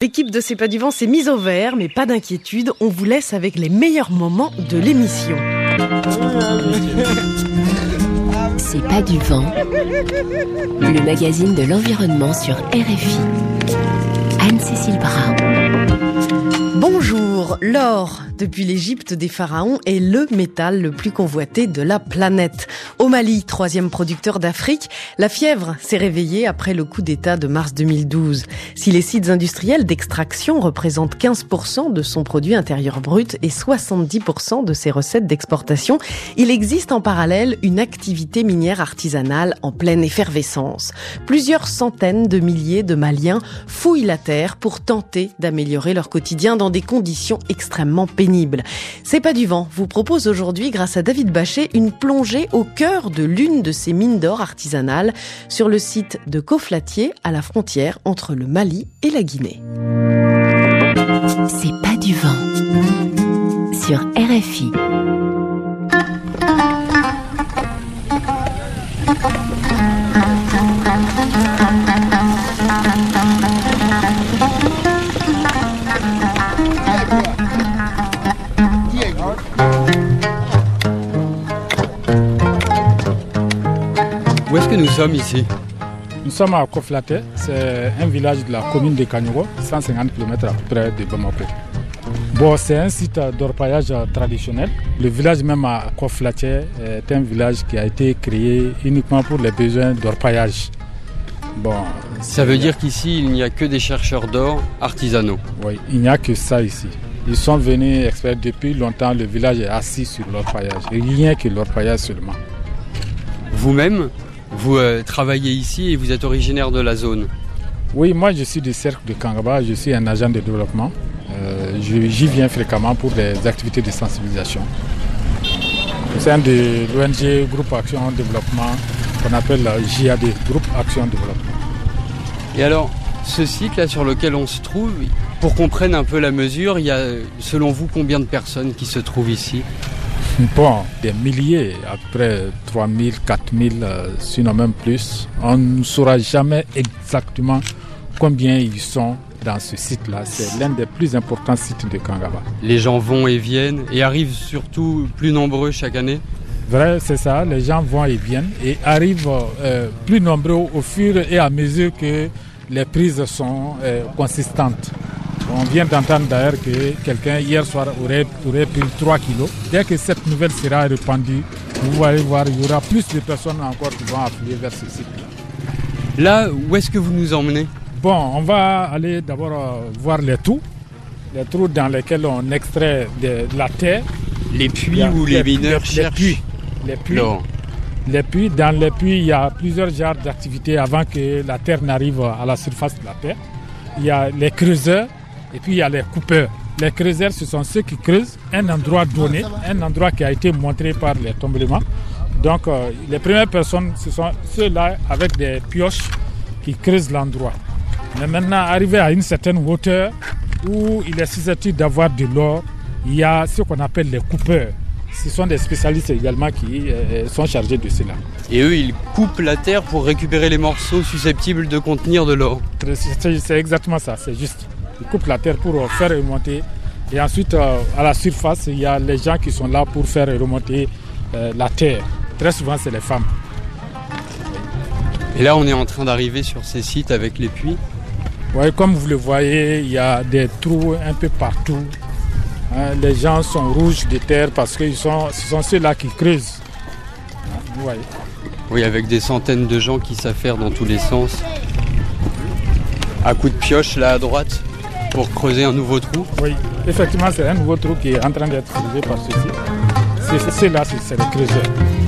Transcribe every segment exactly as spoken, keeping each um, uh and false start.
L'équipe de C'est pas du vent s'est mise au vert, mais pas d'inquiétude, on vous laisse avec les meilleurs moments de l'émission. C'est pas du vent, le magazine de l'environnement sur R F I. Anne-Cécile Bras. Bonjour, l'or, depuis l'Égypte des pharaons, est le métal le plus convoité de la planète. Au Mali, troisième producteur d'Afrique, la fièvre s'est réveillée après le coup d'État de mars deux mille douze. Si les sites industriels d'extraction représentent quinze pour cent de son produit intérieur brut et soixante-dix pour cent de ses recettes d'exportation, il existe en parallèle une activité minière artisanale en pleine effervescence. Plusieurs centaines de milliers de Maliens fouillent la terre pour tenter d'améliorer leur quotidien dans des conditions extrêmement pénibles. C'est pas du vent vous propose aujourd'hui, grâce à David Bachet, une plongée au cœur de l'une de ces mines d'or artisanales sur le site de Koflatier, à la frontière entre le Mali et la Guinée. C'est pas du vent sur R F I. Où est-ce que nous sommes ici ? Nous sommes à Koflatier, c'est un village de la commune de Kagnogo, cent cinquante kilomètres à peu près de Bamako. Bon, c'est un site d'orpaillage traditionnel. Le village même à Koflatier est un village qui a été créé uniquement pour les besoins d'orpaillage. Bon, ça veut dire qu'ici, il n'y a que des chercheurs d'or artisanaux. Oui, il n'y a que ça ici. Ils sont venus experts depuis longtemps, le village est assis sur l'orpaillage. Rien que l'orpaillage seulement. Vous-même, vous euh, travaillez ici et vous êtes originaire de la zone ? Oui, moi je suis du cercle de Kangaba, je suis un agent de développement. Euh, j'y viens fréquemment pour des activités de sensibilisation. C'est un de l'O N G Groupe Action Développement qu'on appelle J A D, Groupe Action Développement. Et alors, ce site-là sur lequel on se trouve, pour qu'on prenne un peu la mesure, il y a, selon vous, combien de personnes qui se trouvent ici ? Bon, des milliers, à peu près trois mille, quatre mille, sinon même plus. On ne saura jamais exactement combien ils sont dans ce site-là. C'est l'un des plus importants sites de Kangaba. Les gens vont et viennent et arrivent surtout plus nombreux chaque année ? Vrai, c'est ça. Les gens vont et viennent et arrivent euh, plus nombreux au fur et à mesure que les prises sont euh, consistantes. On vient d'entendre d'ailleurs que quelqu'un hier soir aurait, aurait pris trois kilos. Dès que cette nouvelle sera répandue, vous allez voir, il y aura plus de personnes encore qui vont affluer vers ce site-là. Là, où est-ce que vous nous emmenez ? Bon, on va aller d'abord euh, voir les trous. Les trous dans lesquels on extrait de, de la terre. Les puits où les, les mineurs les, cherchent les puits. Les puits. Non. Les puits. Dans les puits, il y a plusieurs genres d'activités avant que la terre n'arrive à la surface de la terre. Il y a les creuseurs. Et puis il y a les coupeurs. Les creuseurs, ce sont ceux qui creusent un endroit donné, un endroit qui a été montré par les tremblements. Donc euh, les premières personnes, ce sont ceux-là avec des pioches qui creusent l'endroit. Mais maintenant, arrivé à une certaine hauteur où il est susceptible d'avoir de l'or, il y a ce qu'on appelle les coupeurs. Ce sont des spécialistes également qui euh, sont chargés de cela. Et eux, ils coupent la terre pour récupérer les morceaux susceptibles de contenir de l'or. C'est, c'est exactement ça, c'est juste. Ils coupent la terre pour faire remonter. Et ensuite, euh, à la surface, il y a les gens qui sont là pour faire remonter euh, la terre. Très souvent, c'est les femmes. Et là, on est en train d'arriver sur ces sites avec les puits. Oui, comme vous le voyez, il y a des trous un peu partout. Hein, les gens sont rouges de terre parce que sont, ce sont ceux-là qui creusent. Hein, vous voyez. Oui, avec des centaines de gens qui s'affairent dans tous les sens. À coups de pioche, là à droite, pour creuser un nouveau trou. Oui, effectivement, c'est un nouveau trou qui est en train d'être creusé par ceci. C'est, c'est là, c'est, c'est le creuseur.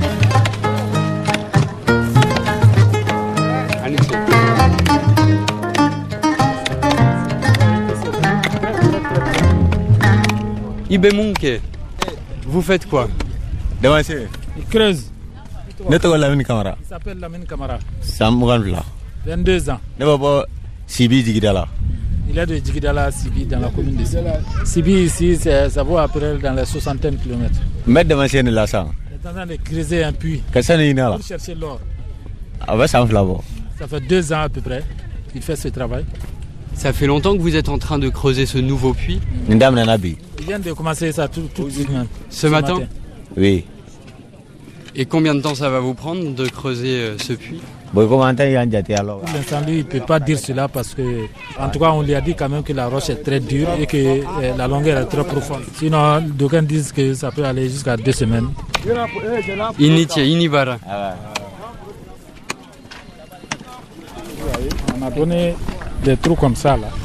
Ibemunke, vous faites quoi ? Il creuse. Ne t'as Lamine Camara. Il s'appelle Lamine Camara. Samouganvla. vingt-deux ans. Ne va pas Sibi Digidala. Il est de Djigidala à Sibi, dans la commune de Sibi. Sibi, ici, c'est, ça vaut à peu près dans les soixantaine de kilomètres. Mais de ma chaîne là, ça. Il est en train de creuser un puits pour chercher l'or. Ah, bah, ça me flavo. Ça fait deux ans à peu près qu'il fait ce travail. Ça fait longtemps que vous êtes en train de creuser ce nouveau puits? Ndam Nanabi. Il vient de commencer ça tout, tout de suite. Ce, ce matin, matin Oui. Et combien de temps ça va vous prendre de creuser euh, ce puits? Pour l'instant, lui, il ne peut pas dire cela parce que, en tout cas, on lui a dit quand même que la roche est très dure et que euh, la longueur est très profonde. Sinon, d'aucuns disent que ça peut aller jusqu'à deux semaines. Initia, Inibara. On a donné des trous comme ça là.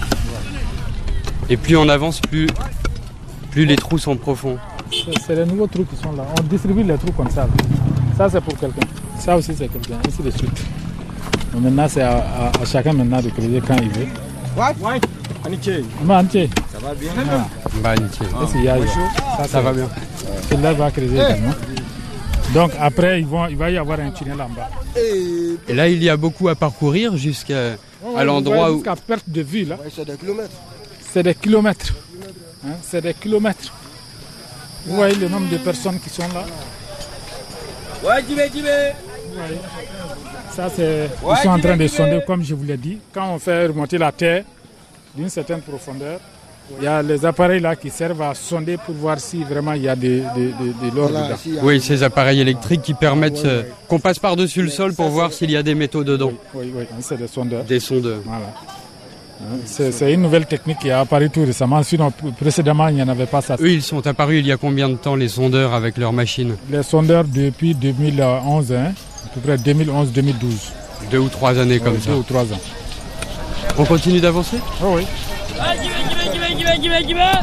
Et plus on avance, plus, plus les trous sont profonds. C'est les nouveaux trous qui sont là. On distribue les trous comme ça. Là. Ça c'est pour quelqu'un. Ça aussi c'est quelqu'un. Ainsi de suite. Donc maintenant c'est à, à, à chacun maintenant de creuser quand il veut. Ouais. Aniché. Aniché. Ça va bien. Ah. Bah Aniché. Ah. Ça, ça, ça va bien. Celui-là va creuser également. Donc après ils vont, il va y avoir un tunnel en bas. Et là il y a beaucoup à parcourir jusqu'à oh, à l'endroit où... Jusqu'à perte de vue là. Ouais, c'est des kilomètres. C'est des kilomètres. Hein, c'est des kilomètres. Vous voyez le nombre de personnes qui sont là. Ouais, j'y vais, j'y vais. Ça c'est... Ouais, ils sont en train de sonder comme je vous l'ai dit. Quand on fait remonter la terre d'une certaine profondeur, il y a les appareils là qui servent à sonder pour voir si vraiment il y a de, de, de, de l'or voilà, dedans. si oui, ces appareils électriques qui permettent ouais, ouais, ouais. qu'on passe par-dessus le sol pour ça, voir s'il y a des métaux dedans. Oui, oui, oui. C'est des sondeurs. Des sondeurs. Voilà. C'est, c'est une nouvelle technique qui est apparue tout récemment. Sinon, précédemment, il n'y en avait pas ça. Eux, ils sont apparus il y a combien de temps, les sondeurs, avec leurs machines? Les sondeurs depuis deux mille onze, hein, à peu près deux mille onze deux mille douze. Deux ou trois années ouais, comme deux ça. Deux ou trois ans. On continue d'avancer? Oh oui. Ah, j'y vais, j'y vais, j'y vais, j'y vais, j'y vais.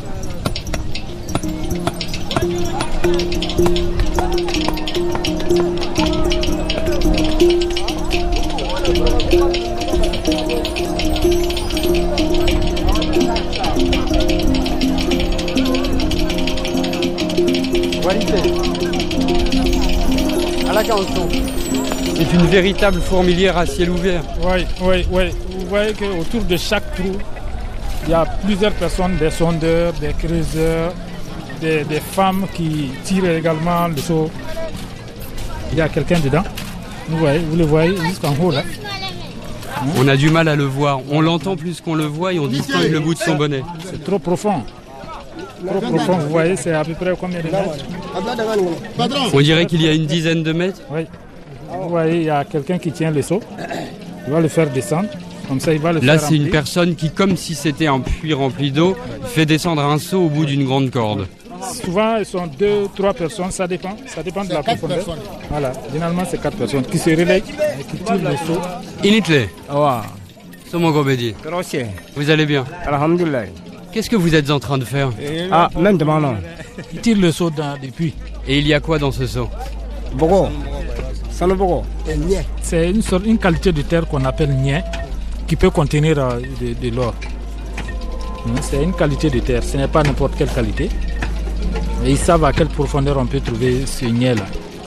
C'est une véritable fourmilière à ciel ouvert. Oui, oui, oui. Vous voyez qu'autour de chaque trou, il y a plusieurs personnes, des sondeurs, des creuseurs, des, des femmes qui tirent également le seau. Il y a quelqu'un dedans. Vous voyez, vous le voyez jusqu'en haut là. On a du mal à le voir. On l'entend plus qu'on le voit et on distingue le bout de son bonnet. C'est trop profond. Trop profond, vous voyez, c'est à peu près combien de mètres? On dirait qu'il y a une dizaine de mètres. Oui. Vous voyez, il y a quelqu'un qui tient le seau. Il va le faire descendre. Comme ça, il va le Là, faire c'est remplir. une personne qui, comme si c'était un puits rempli d'eau, fait descendre un seau au bout d'une grande corde. Souvent, ils sont deux, trois personnes, ça dépend. Ça dépend de la profondeur. Personnes. Voilà, généralement, c'est quatre personnes qui se relayent et qui tirent le seau. Initle. Ah, Somo Gobedi. Vous allez bien? Alhamdulillah. Qu'est-ce que vous êtes en train de faire? Ah, maintenant non. Ils tirent le seau dans des puits. Et il y a quoi dans ce seau? Bogo. Ça le bogo. C'est une, sorte, une qualité de terre qu'on appelle niais, qui peut contenir euh, de, de l'or. C'est une qualité de terre, ce n'est pas n'importe quelle qualité. Et ils savent à quelle profondeur on peut trouver ce niais-là.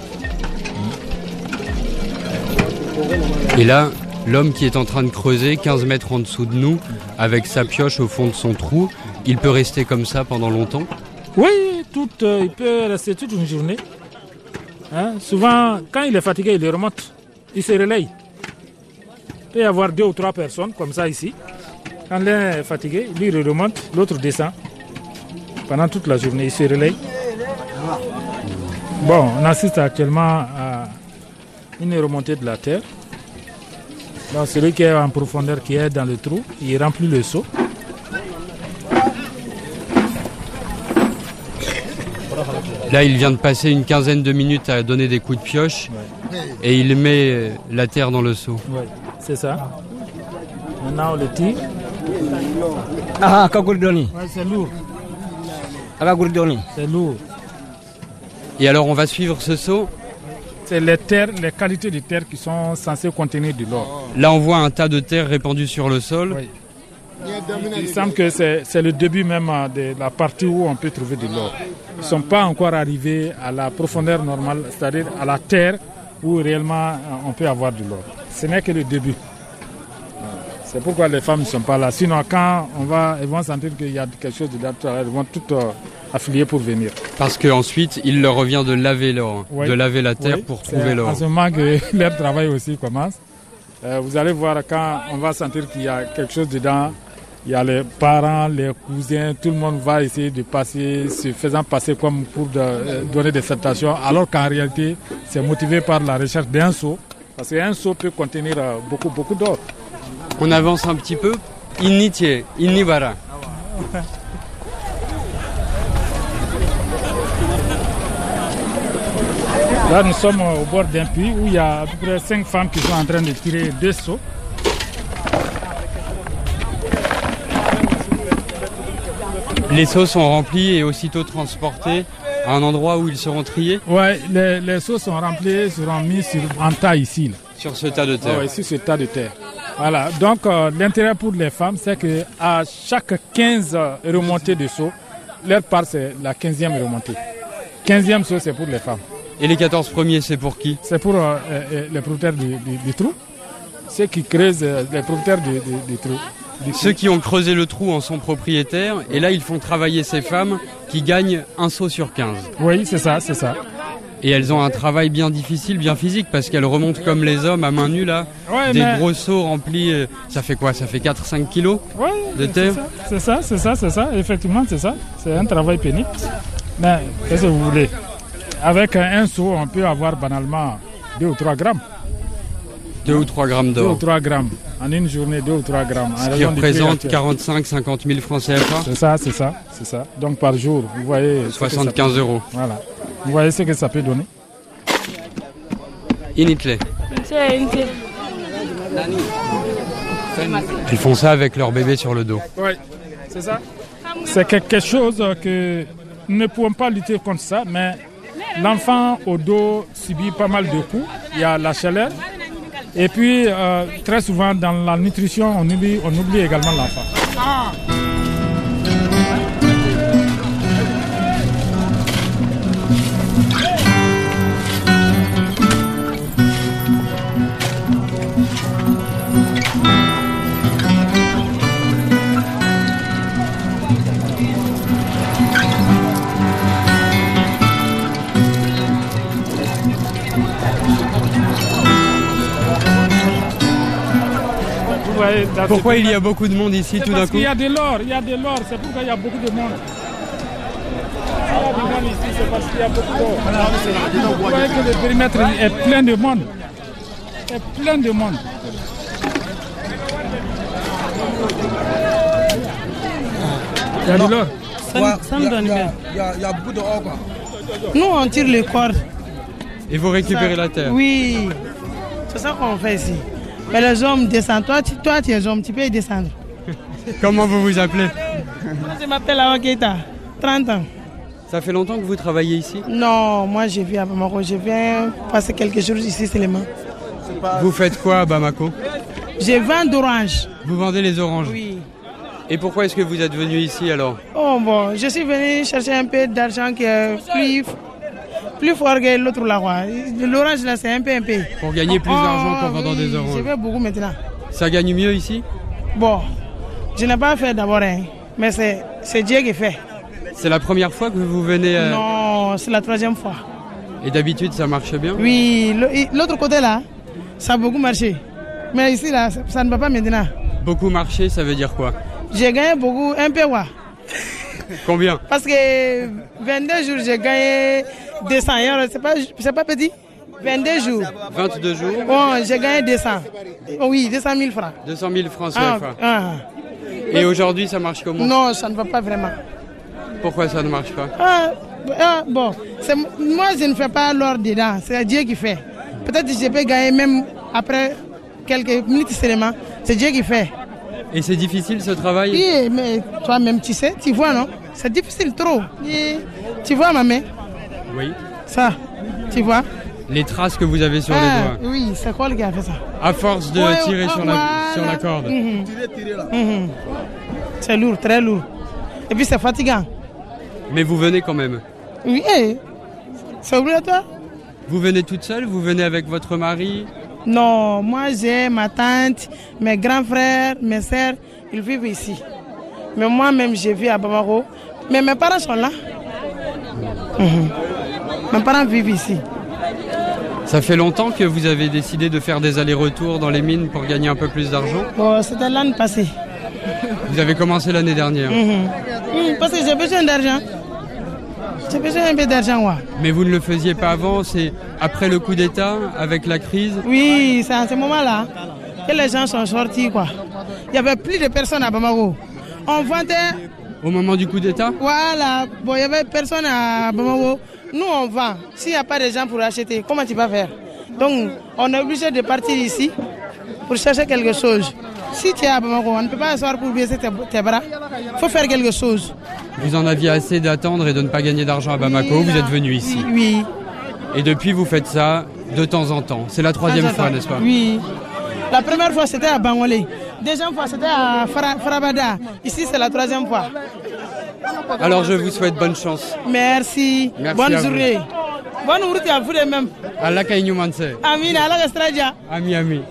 Et là, l'homme qui est en train de creuser quinze mètres en dessous de nous, avec sa pioche au fond de son trou, il peut rester comme ça pendant longtemps? Oui, tout, euh, il peut rester toute une journée. Hein? Souvent, quand il est fatigué, il remonte, il se relaye. Il peut y avoir deux ou trois personnes comme ça ici. Quand l'un est fatigué, lui il remonte, l'autre descend. Pendant toute la journée, il se relaye. Bon, on assiste actuellement à une remontée de la terre. Donc celui qui est en profondeur, qui est dans le trou, il remplit le seau. Là, il vient de passer une quinzaine de minutes à donner des coups de pioche, ouais. Et il met la terre dans le seau. Oui, c'est ça. Maintenant, on le tire. Ah, Kagourdoni. Ouais, c'est lourd. Kagourdoni. C'est lourd. Et alors, on va suivre ce seau? C'est les terres, les qualités de terre qui sont censées contenir de l'or. Là, on voit un tas de terre répandu sur le sol. Oui. Il semble que c'est, c'est le début même de la partie où on peut trouver de l'or. Ils ne sont pas encore arrivés à la profondeur normale, c'est-à-dire à la terre où réellement on peut avoir de l'or. Ce n'est que le début. C'est pourquoi les femmes ne sont pas là. Sinon, quand on va, elles vont sentir qu'il y a quelque chose de là, elles vont toutes euh, affilier pour venir. Parce qu'ensuite, il leur revient de laver l'or, oui. de laver la terre oui. pour trouver c'est l'or. En ce moment que leur travail aussi commence. Euh, vous allez voir quand on va sentir qu'il y a quelque chose dedans. Il y a les parents, les cousins, tout le monde va essayer de passer, se faisant passer comme pour de, euh, donner des salutations, alors qu'en réalité, c'est motivé par la recherche d'un seau, parce qu'un seau peut contenir euh, beaucoup, beaucoup d'or. On avance un petit peu. Innitie, Innibara. Là, nous sommes au bord d'un puits où il y a à peu près cinq femmes qui sont en train de tirer deux seaux. Les seaux sont remplis et aussitôt transportés à un endroit où ils seront triés. Oui, les, les seaux sont remplis, seront mis sur, en tas ici. Là. Sur ce tas de terre. Oui, sur ce tas de terre. Voilà. Donc, euh, l'intérêt pour les femmes, c'est qu'à chaque quinze remontées de seaux, leur part, c'est la quinzième remontée. quinzième seau, c'est pour les femmes. Et les quatorze premiers, c'est pour qui? C'est pour euh, euh, les propriétaires du, du, du trou. Ceux qui creusent euh, les propriétaires du, du, du trou. Ceux qui ont creusé le trou en sont propriétaires et là ils font travailler ces femmes qui gagnent un seau sur quinze. Oui, c'est ça, c'est ça. Et elles ont un travail bien difficile, bien physique parce qu'elles remontent comme les hommes à main nue là, ouais, des mais... gros seaux remplis, euh, ça fait quoi? Ça fait quatre à cinq kilos ouais, de terre? C'est ça, c'est ça, c'est ça, effectivement c'est ça. C'est un travail pénible. Mais qu'est-ce que vous voulez? Avec un seau, on peut avoir banalement deux ou trois grammes. deux ou trois grammes d'or. deux ou trois grammes. En une journée, deux ou trois grammes. Ce qui représente quarante-cinq à cinquante mille francs C F A. C'est ça, c'est ça, c'est ça. Donc par jour, vous voyez... soixante-quinze euros. Voilà. Vous voyez ce que ça peut donner. Initle. Ils font ça avec leur bébé sur le dos. Oui, c'est ça. C'est quelque chose que nous ne pouvons pas lutter contre ça, mais l'enfant au dos subit pas mal de coups. Il y a la chaleur. Et puis, euh, très souvent, dans la nutrition, on oublie, on oublie également l'enfant. Ah. Pourquoi il y a beaucoup de monde ici tout d'un coup? Parce qu'il y a de l'or, il y a de l'or, c'est pourquoi il y a beaucoup de monde. Il y a du monde ici, c'est parce qu'il y a beaucoup d'or. Vous voyez que le périmètre est plein de monde. C'est plein de monde. Il y a de l'or. Ça, ça me donne bien. Il y, y a beaucoup d'or quoi. Nous on tire les cordes. Et vous récupérez ça, la terre? Oui, c'est ça qu'on fait ici. Mais les hommes descendent. Toi, tu, toi, tu es homme, tu peux y descendre. Comment vous vous appelez? Je m'appelle Awa Keita, trente ans. Ça fait longtemps que vous travaillez ici? Non, moi je vis à Bamako. Je viens passer quelques jours ici seulement. Vous faites quoi à Bamako? Je vends d'oranges. Vous vendez les oranges? Oui. Et pourquoi est-ce que vous êtes venu ici alors? Oh bon, je suis venu chercher un peu d'argent qui est plus... plus fort que l'autre là. L'orange là c'est un peu un peu. Pour gagner plus oh, d'argent qu'en vendant oui, des oranges. Je veux beaucoup maintenant. Ça gagne mieux ici? Bon, je n'ai pas fait d'abord, hein, mais c'est, c'est Dieu qui fait. C'est la première fois que vous venez à... Non, c'est la troisième fois. Et d'habitude ça marche bien? Oui, l'autre côté là, ça a beaucoup marché. Mais ici là, ça ne va pas maintenant. Beaucoup marché, ça veut dire quoi? J'ai gagné beaucoup, un peu ouais. Combien? Parce que vingt-deux jours, j'ai gagné deux cents euros. C'est pas, c'est pas petit. vingt-deux jours. vingt-deux jours? Bon, j'ai gagné deux cents. Oui, deux cent mille francs. deux cent mille francs C F A. Ah, ah. Et aujourd'hui, ça marche comment? Non, ça ne va pas vraiment. Pourquoi ça ne marche pas? Ah, ah bon, c'est, moi je ne fais pas l'or dedans. C'est Dieu qui fait. Peut-être que je peux gagner même après quelques minutes seulement. C'est Dieu qui fait. Et c'est difficile ce travail? Oui, mais toi-même tu sais, tu vois non? C'est difficile trop. Et tu vois ma main? Oui. Ça, tu vois? Les traces que vous avez sur ah, les doigts? Oui, c'est quoi le qui a fait ça? À force de ouais, tirer oh, sur, la, voilà. sur la corde? Mmh. Tirer, tirer là. Mmh. C'est lourd, très lourd. Et puis c'est fatigant. Mais vous venez quand même? Oui, c'est obligatoire. Vous venez toute seule? Vous venez avec votre mari? Non, moi j'ai ma tante, mes grands frères, mes sœurs, ils vivent ici. Mais moi-même, je vis à Bamako. Mais mes parents sont là. Mmh. Mes parents vivent ici. Ça fait longtemps que vous avez décidé de faire des allers-retours dans les mines pour gagner un peu plus d'argent? Bon, c'était l'année passée. Vous avez commencé l'année dernière. Mm-hmm. Mm, parce que j'ai besoin d'argent. J'ai besoin un peu d'argent, ouais. Mais vous ne le faisiez pas avant, c'est après le coup d'État, avec la crise? Oui, c'est à ce moment-là que les gens sont sortis, quoi. Il y avait plus de personnes à Bamako. On vendait... Au moment du coup d'État? Voilà, bon, il n'y avait personne à Bamako. Nous, on vend. S'il n'y a pas de gens pour acheter, comment tu vas faire? Donc, on est obligé de partir ici pour chercher quelque chose. Si tu es à Bamako, on ne peut pas asseoir pour baisser tes, tes bras. Il faut faire quelque chose. Vous en aviez assez d'attendre et de ne pas gagner d'argent à Bamako, oui, vous êtes venu ici. Oui, oui. Et depuis, vous faites ça de temps en temps. C'est la troisième fois, n'est-ce pas? Oui. La première fois, c'était à Bangolé. Deuxième fois, c'était à Farabada. Ici, c'est la troisième fois. Alors, je vous souhaite bonne chance. Merci. Merci. Bonne journée. Bonne route à vous de même. Allah kaïnou manse. Amin, Allah Estradia. Ami, ami.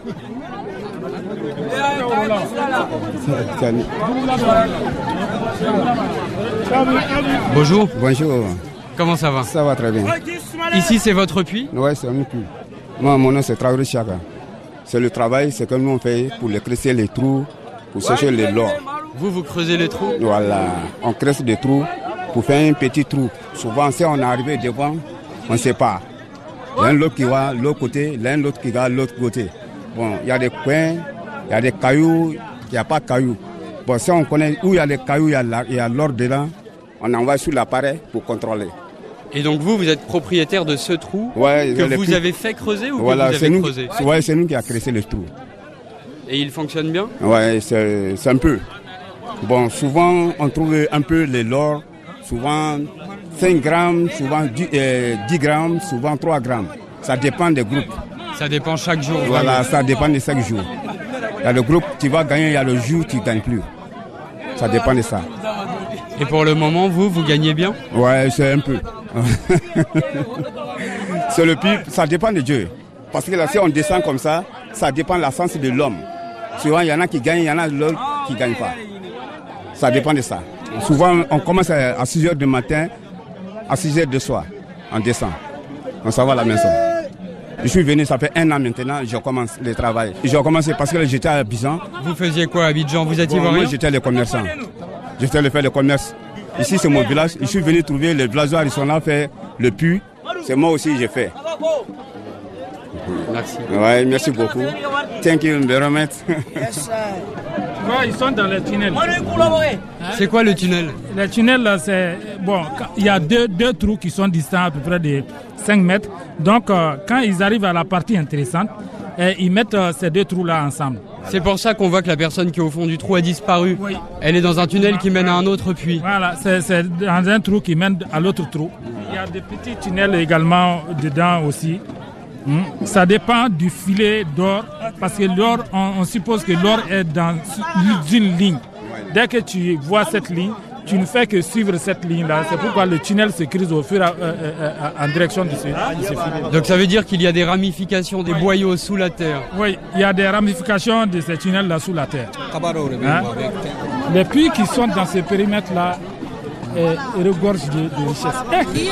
Bonjour. Bonjour. Comment ça va? Ça va très bien. Ici, c'est votre puits? Oui, c'est un puits. Moi, mon nom, c'est Traoré Chaka. C'est le travail, c'est que nous on fait pour les creuser les trous, pour chercher les l'or. Vous, vous creusez les trous? Voilà, on creuse des trous pour faire un petit trou. Souvent, si on est arrivé devant, on ne sait pas. L'un l'autre qui va de l'autre côté, l'un l'autre qui va de l'autre côté. Bon, il y a des coins, il y a des cailloux, il n'y a pas de cailloux. Bon, si on connaît où il y a des cailloux, il y a l'or dedans, on envoie sur l'appareil pour contrôler. Et donc vous, vous êtes propriétaire de ce trou ouais, que vous plus... avez fait creuser ou voilà, que vous avez nous, creusé? Ouais, c'est nous qui avons creusé le trou. Et il fonctionne bien? Oui, c'est un peu. Bon, souvent, on trouve un peu les l'or, souvent cinq grammes, souvent dix, euh, dix grammes, souvent trois grammes. Ça dépend des groupes. Ça dépend chaque jour? Voilà, vraiment. Ça dépend de chaque jour. Il y a le groupe, tu vas gagner, il y a le jour, tu ne gagnes plus. Ça dépend de ça. Et pour le moment, vous, vous gagnez bien? Ouais, c'est un peu. C'est le pire, ça dépend de Dieu. Parce que là, si on descend comme ça, ça dépend de la sens de l'homme. Souvent, il y en a qui gagnent, il y en a d'autres qui ne gagnent pas. Ça dépend de ça. Souvent, on commence à six heures du matin, à six heures du soir, on descend. On s'en va à la maison. Je suis venu, ça fait un an maintenant, je commence le travail. J'ai commencé parce que j'étais à Abidjan. Vous faisiez quoi à Abidjan? Vous êtes bon, ivoirien? Moi, j'étais le commerçant. J'étais le faire le commerce. Ici, c'est mon village. Je suis venu trouver les villageois, ils sont là, faire le puits. C'est moi aussi, j'ai fait. Merci. Ouais, merci beaucoup. Thank you very much. Ouais, ils sont dans les tunnels. C'est quoi le tunnel? Le tunnel, là, c'est... Bon, il y a deux, deux trous qui sont distants à peu près de cinq mètres. Donc, euh, quand ils arrivent à la partie intéressante, eh, ils mettent euh, ces deux trous-là ensemble. C'est pour ça qu'on voit que la personne qui est au fond du trou a disparu. Oui. Elle est dans un tunnel qui mène à un autre puits. Voilà, c'est dans un trou qui mène à l'autre trou. Il y a des petits tunnels également dedans aussi. Hmm. Ça dépend du filet d'or, parce que l'or, on, on suppose que l'or est dans une ligne. Dès que tu vois cette ligne, tu ne fais que suivre cette ligne-là. C'est pourquoi le tunnel se creuse au fur et à, euh, euh, en direction de ce, de ce filet. Donc ça veut dire qu'il y a des ramifications, des oui. boyaux sous la terre. Oui, il y a des ramifications de ces tunnels-là sous la terre. Hein? Les puits qui sont dans ce périmètre-là euh, regorgent de, de richesses.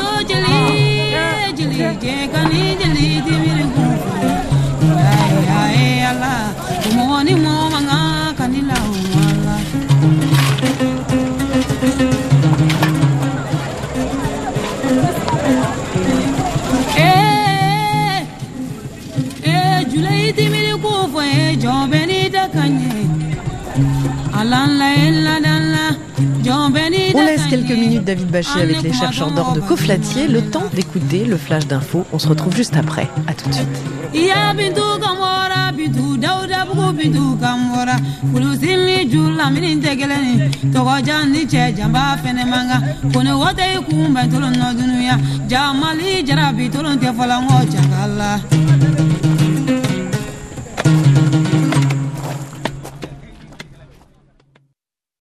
On laisse quelques minutes David Bachy avec les chercheurs d'or de Coflatier, le temps d'écouter le flash d'info. On se retrouve juste après. À tout de suite. Jamali jarabi tolon te fala ngo jangala